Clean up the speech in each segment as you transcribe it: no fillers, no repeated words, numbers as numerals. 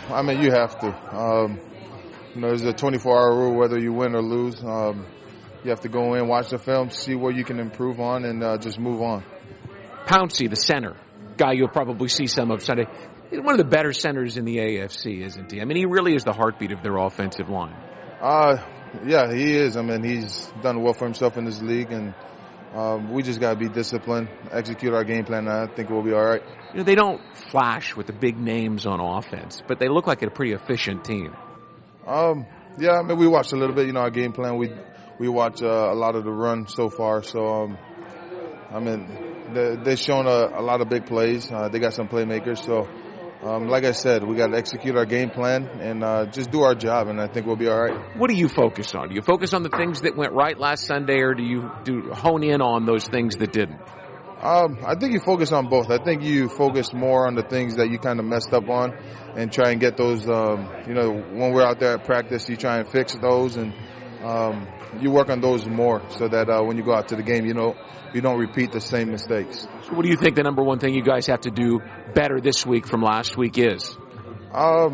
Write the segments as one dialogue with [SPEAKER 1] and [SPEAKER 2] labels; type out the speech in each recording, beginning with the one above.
[SPEAKER 1] I mean, you have to. There's a 24-hour rule whether you win or lose. You have to go in, watch the film, see where you can improve on, and just move on.
[SPEAKER 2] Pouncey, the center, guy you'll probably see some of Sunday. He's one of the better centers in the AFC, isn't he? I mean, he really is the heartbeat of their offensive line.
[SPEAKER 1] Yeah, he is. I mean, he's done well for himself in this league, and we just got to be disciplined, execute our game plan, and I think we'll be all right.
[SPEAKER 2] They don't flash with the big names on offense, but they look like a pretty efficient team.
[SPEAKER 1] Yeah, I mean, we watched a little bit, our game plan. We watch a lot of the run so far. So, I mean, they've shown a lot of big plays. They got some playmakers. So, like I said, we got to execute our game plan and just do our job, and I think we'll be all right.
[SPEAKER 2] What do you focus on? Do you focus on the things that went right last Sunday, or do you hone in on those things that didn't?
[SPEAKER 1] I think you focus on both. I think you focus more on the things that you kind of messed up on and try and get those, when we're out there at practice, you try and fix those, and you work on those more so that when you go out to the game, you don't repeat the same mistakes.
[SPEAKER 2] So what do you think the number one thing you guys have to do better this week from last week is?
[SPEAKER 1] I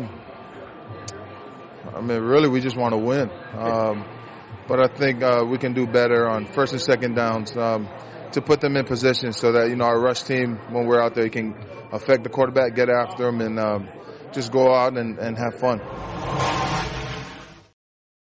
[SPEAKER 1] mean, really, we just want to win. But I think we can do better on first and second downs to put them in position so that, our rush team, when we're out there, can affect the quarterback, get after him, and just go out and have fun.